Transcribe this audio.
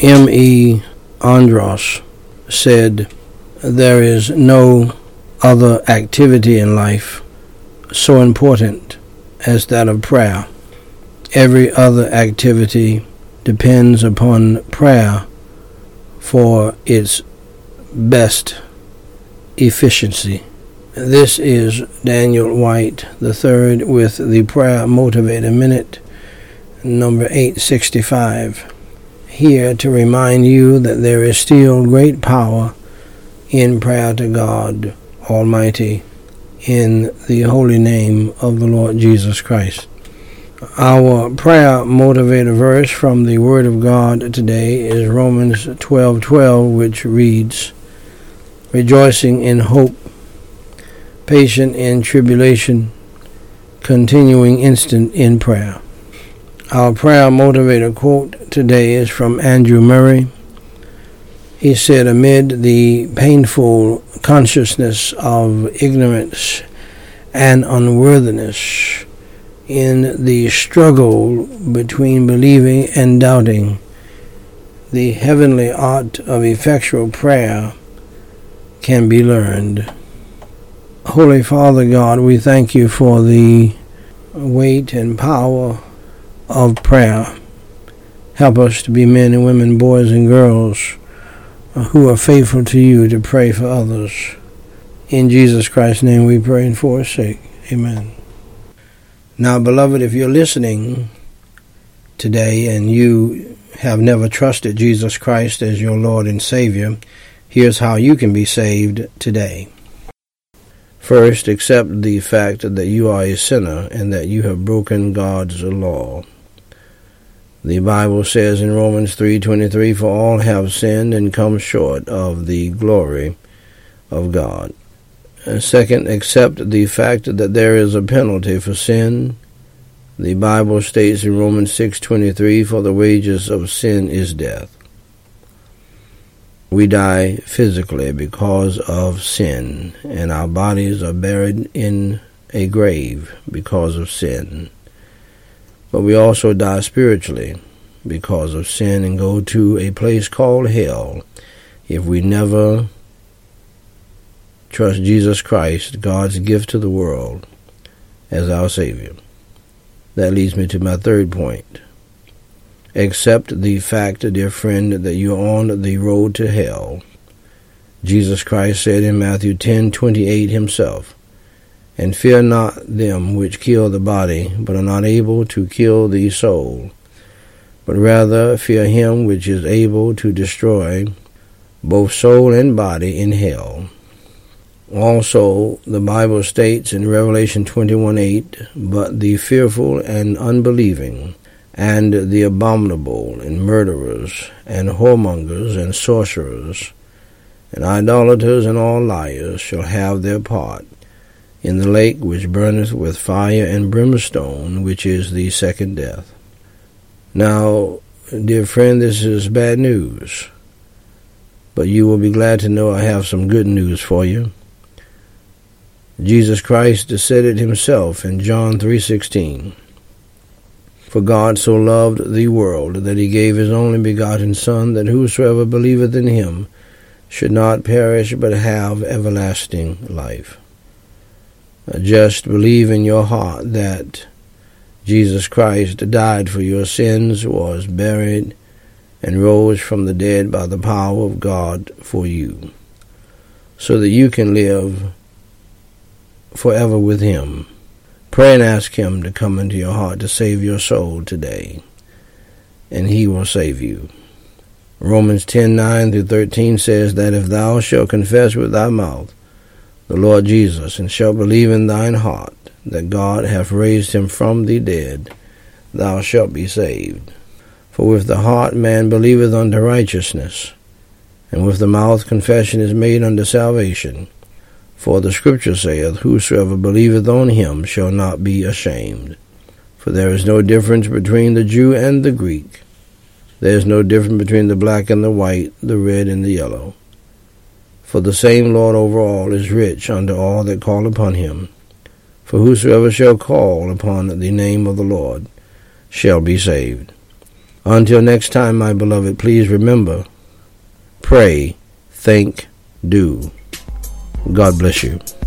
M.E. Andros said, "There is no other activity in life so important as that of prayer. Every other activity depends upon prayer for its best efficiency." This is Daniel White III with the Prayer Motivator Minute, number 865, here to remind you that there is still great power in prayer to God Almighty in the holy name of the Lord Jesus Christ. Our prayer motivator verse from the Word of God today is Romans 12:12, which reads, "Rejoicing in hope, patient in tribulation, continuing instant in prayer." Our prayer motivator quote today is from Andrew Murray. He said, "Amid the painful consciousness of ignorance and unworthiness, in the struggle between believing and doubting, the heavenly art of effectual prayer can be learned." Holy Father God, we thank you for the weight and power of prayer. Help us to be men and women, boys and girls, who are faithful to you to pray for others. In Jesus Christ's name we pray and for his sake. Amen. Now, beloved, if you're listening today and you have never trusted Jesus Christ as your Lord and Savior, here's how you can be saved today. First, accept the fact that you are a sinner and that you have broken God's law. The Bible says in Romans 3:23, "For all have sinned and come short of the glory of God." Second, accept the fact that there is a penalty for sin. The Bible states in Romans 6:23, "For the wages of sin is death." We die physically because of sin, and our bodies are buried in a grave because of sin. But we also die spiritually because of sin and go to a place called hell if we never trust Jesus Christ, God's gift to the world, as our Savior. That leads me to my third point. Accept the fact, dear friend, that you're on the road to hell. Jesus Christ said in Matthew 10:28 himself, "And fear not them which kill the body, but are not able to kill the soul, but rather fear him which is able to destroy both soul and body in hell." Also, the Bible states in Revelation 21:8, "But the fearful and unbelieving, and the abominable, and murderers, and whoremongers, and sorcerers, and idolaters, and all liars shall have their part in the lake which burneth with fire and brimstone, which is the second death." Now, dear friend, this is bad news, but you will be glad to know I have some good news for you. Jesus Christ said it himself in John 3:16. "For God so loved the world that he gave his only begotten Son, that whosoever believeth in him should not perish but have everlasting life." Just believe in your heart that Jesus Christ died for your sins, was buried, and rose from the dead by the power of God for you, so that you can live forever with him. Pray and ask him to come into your heart to save your soul today, and he will save you. Romans 10:9-13 says that if thou shalt confess with thy mouth the Lord Jesus, and shalt believe in thine heart that God hath raised him from the dead, thou shalt be saved. For with the heart man believeth unto righteousness, and with the mouth confession is made unto salvation. For the Scripture saith, "Whosoever believeth on him shall not be ashamed." For there is no difference between the Jew and the Greek. There is no difference between the black and the white, the red and the yellow. For the same Lord over all is rich unto all that call upon him. For whosoever shall call upon the name of the Lord shall be saved. Until next time, my beloved, please remember, pray, think, do. God bless you.